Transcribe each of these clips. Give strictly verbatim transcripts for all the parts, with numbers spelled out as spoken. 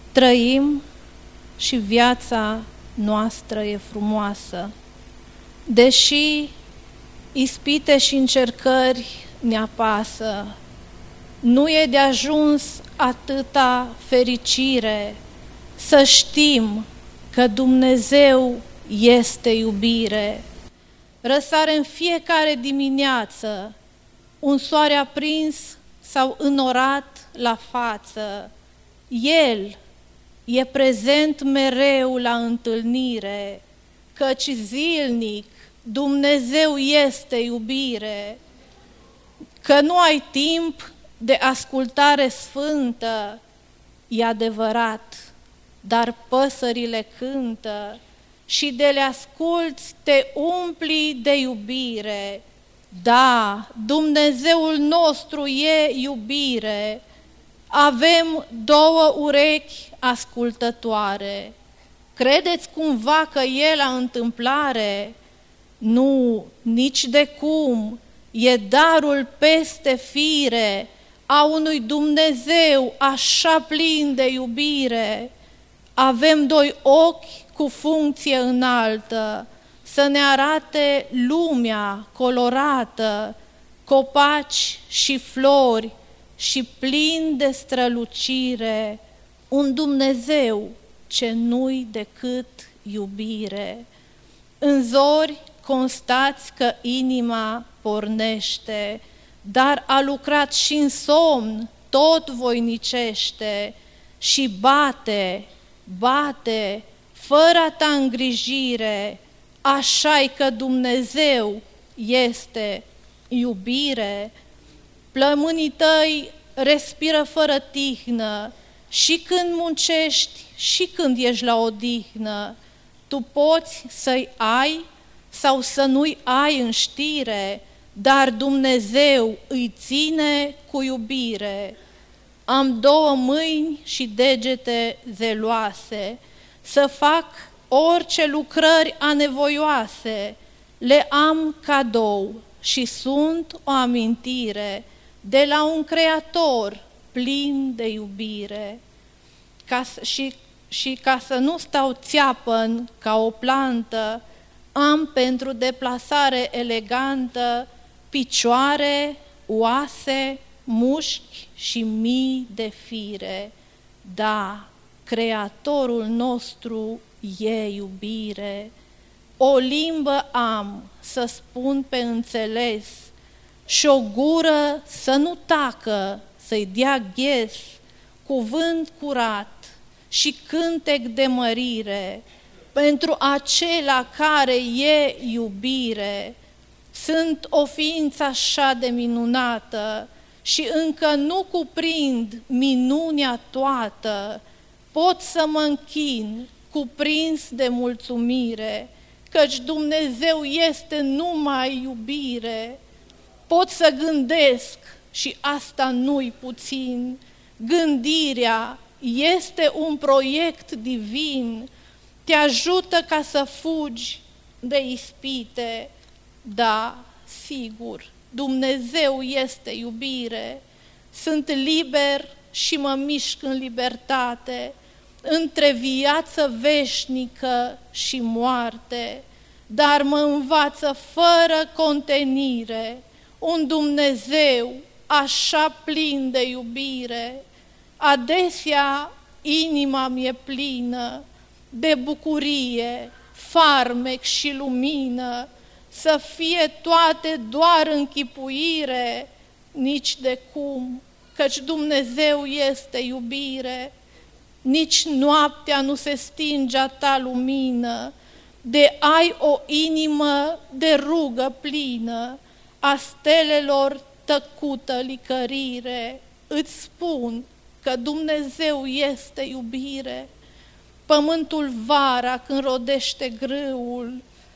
trăim și viața noastră e frumoasă. Deși ispite și încercări ne apasă, nu e de ajuns atâta fericire să știm că Dumnezeu este iubire. Răsare în fiecare dimineață un soare aprins sau înorat la față. El e prezent mereu la întâlnire, căci zilnic Dumnezeu este iubire. Că nu ai timp de ascultare sfântă, e adevărat, dar păsările cântă și de le asculți te umpli de iubire. Da, Dumnezeul nostru e iubire. Avem două urechi ascultătoare. Credeți cumva că e la întâmplare? Nu, nici de cum. E darul peste fire a unui Dumnezeu așa plin de iubire. Avem doi ochi cu funcție înaltă, să ne arate lumea colorată, copaci și flori și plin de strălucire, un Dumnezeu ce nu-i decât iubire. În zori constați că inima pornește, dar a lucrat și în somn, tot voinicește și bate, bate, fără a ta îngrijire, așa-i că Dumnezeu este iubire. Plămânii tăi respiră fără tihnă și când muncești și când ești la odihnă. Tu poți să-i ai sau să nu-i ai în știre, dar Dumnezeu îi ține cu iubire. Am două mâini și degete zeloase, să fac orice lucrări anevoioase, le am cadou și sunt o amintire de la un Creator plin de iubire. Ca să, și, și ca să nu stau țeapăn ca o plantă, am pentru deplasare elegantă picioare, oase, mușchi și mii de fire. Da, Creatorul nostru e iubire. O limbă am să spun pe înțeles și o gură să nu tacă, să-i dea ghes, cuvânt curat și cântec de mărire pentru acela care e iubire. Sunt o ființă așa de minunată și încă nu cuprind minunea toată. Pot să mă închin cuprins de mulțumire, căci Dumnezeu este numai iubire. Pot să gândesc și asta nu-i puțin. Gândirea este un proiect divin, te ajută ca să fugi de ispite. Da, sigur, Dumnezeu este iubire. Sunt liber și mă mișc în libertate, între viață veșnică și moarte, dar mă învață fără contenire un Dumnezeu așa plin de iubire. Adesea inima mi-e plină de bucurie, farmec și lumină, să fie toate doar închipuire, nici de cum, căci Dumnezeu este iubire. Nici noaptea nu se stinge a ta lumină, de ai o inimă de rugă plină, a stelelor tăcută licărire. Îți spun că Dumnezeu este iubire. Pământul vara când rodește grâul,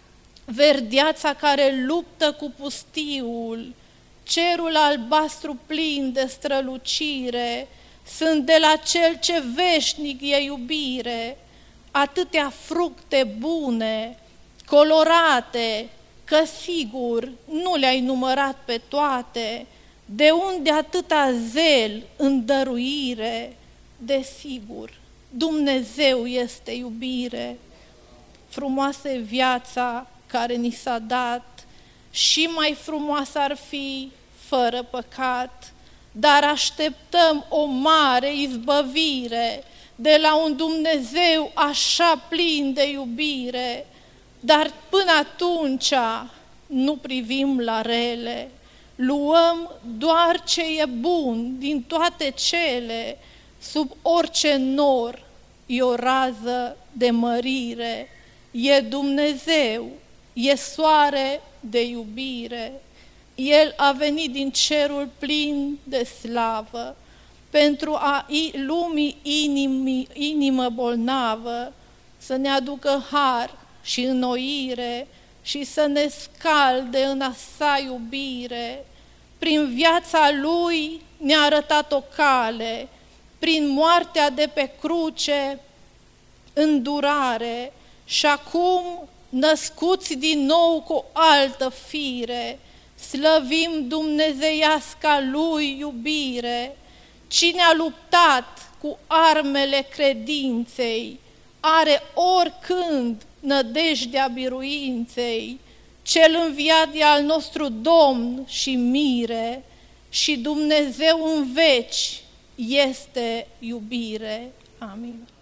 verdeața care luptă cu pustiul, cerul albastru plin de strălucire, sunt de la cel ce veșnic e iubire. Atâtea fructe bune, colorate, că sigur nu le-ai numărat pe toate. De unde atâta zel în dăruire? Desigur, Dumnezeu este iubire. Frumoasă e viața care ni s-a dat, și mai frumoasă ar fi fără păcat, dar așteptăm o mare izbăvire de la un Dumnezeu așa plin de iubire, dar până atunci nu privim la rele, luăm doar ce e bun din toate cele, sub orice nor e o rază de mărire, e Dumnezeu, e soare de iubire. El a venit din cerul plin de slavă, pentru a lumii inimi, inimă bolnavă, să ne aducă har și înnoire și să ne scalde în a sa iubire. Prin viața Lui ne-a arătat o cale, prin moartea de pe cruce, îndurare, și acum, născuți din nou cu o altă fire, slăvim dumnezeiasca Lui iubire. Cine a luptat cu armele credinței, are oricând nădejdea biruinței. Cel înviat e al nostru Domn și mire, și Dumnezeu în veci este iubire. Amin.